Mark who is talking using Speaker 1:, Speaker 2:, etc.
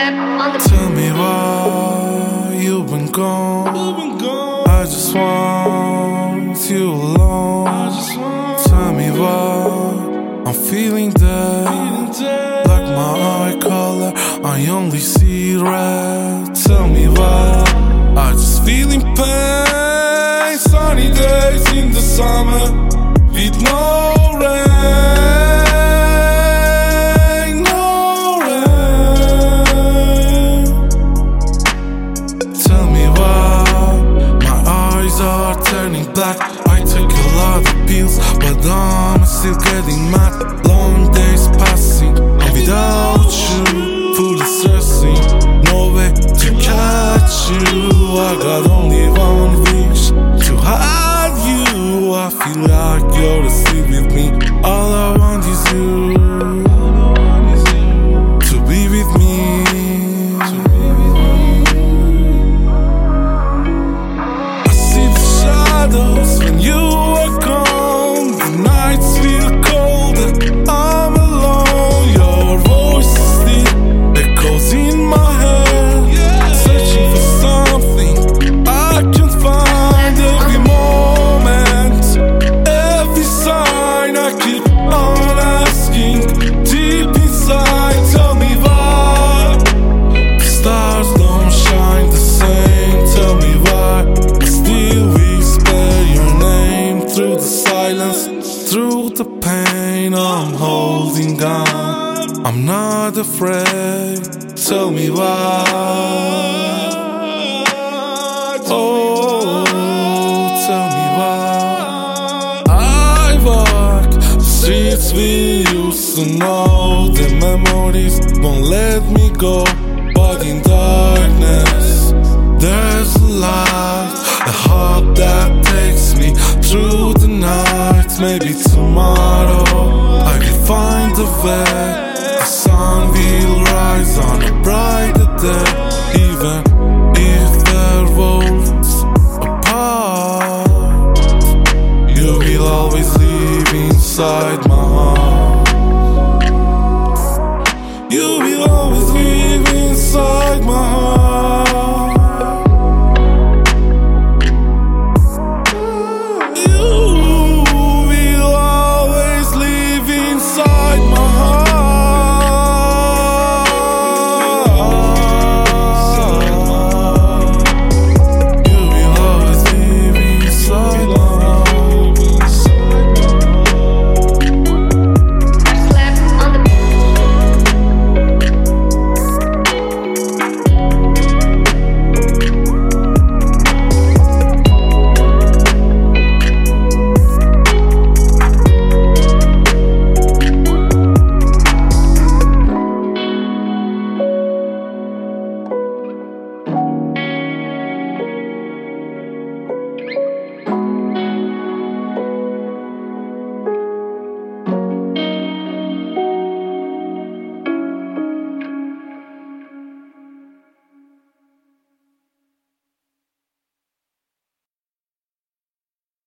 Speaker 1: Web on the
Speaker 2: Tell me why you've been gone. I just want you alone. Tell me why I'm feeling dead. Like my eye color, I only see red. Tell me why I just feeling pain. Sunny days in the summer with no rain, no rain. Tell me why my eyes are turning black. I took a lot of pills, but I'm still getting mad. Long days passing, and without you, fully stressing. No way to catch you. I got only one wish, to have you. I feel like you're still with me. All I want is you, to be with me. I see the shadows when you are gone. The nights feel colder, I'm alone. Your voice still echoes in my head, searching for something I can't find. Every moment, every sign, I keep on asking deep inside. Tell me why the stars don't shine the same. Tell me why I still whisper your name through the silence, through the pain. I'm holding on, I'm not afraid. Tell me why. Oh, tell me why. I walk the streets we used to know. The memories won't let me go. But in darkness, there's a light, a hope that takes me through the night. Maybe tomorrow I can find a way